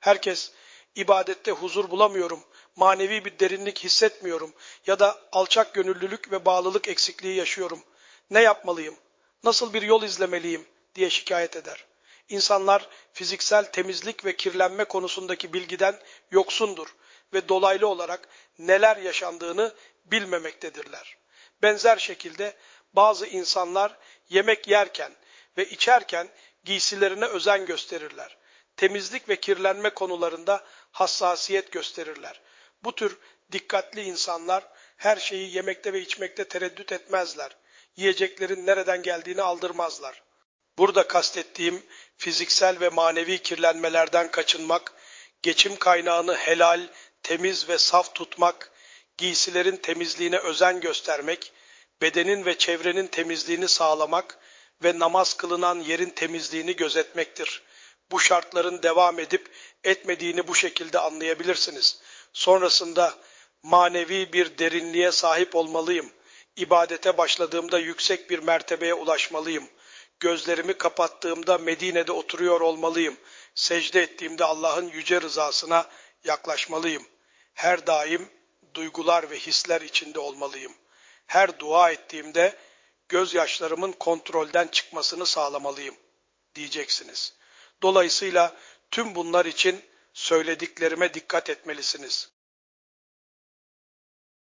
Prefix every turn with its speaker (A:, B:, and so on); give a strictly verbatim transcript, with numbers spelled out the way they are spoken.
A: Herkes ibadette huzur bulamıyorum, manevi bir derinlik hissetmiyorum ya da alçak gönüllülük ve bağlılık eksikliği yaşıyorum. Ne yapmalıyım? Nasıl bir yol izlemeliyim diye şikayet eder. İnsanlar fiziksel temizlik ve kirlenme konusundaki bilgiden yoksundur ve dolaylı olarak neler yaşandığını bilmemektedirler. Benzer şekilde bazı insanlar yemek yerken ve içerken giysilerine özen gösterirler. Temizlik ve kirlenme konularında hassasiyet gösterirler. Bu tür dikkatli insanlar her şeyi yemekte ve içmekte tereddüt etmezler. Yiyeceklerin nereden geldiğini aldırmazlar. Burada kastettiğim fiziksel ve manevi kirlenmelerden kaçınmak, geçim kaynağını helal, temiz ve saf tutmak, giysilerin temizliğine özen göstermek, bedenin ve çevrenin temizliğini sağlamak ve namaz kılınan yerin temizliğini gözetmektir. Bu şartların devam edip etmediğini bu şekilde anlayabilirsiniz. Sonrasında manevi bir derinliğe sahip olmalıyım. İbadete başladığımda yüksek bir mertebeye ulaşmalıyım. Gözlerimi kapattığımda Medine'de oturuyor olmalıyım. Secde ettiğimde Allah'ın yüce rızasına yaklaşmalıyım. Her daim duygular ve hisler içinde olmalıyım. Her dua ettiğimde gözyaşlarımın kontrolden çıkmasını sağlamalıyım diyeceksiniz. Dolayısıyla tüm bunlar için söylediklerime dikkat etmelisiniz.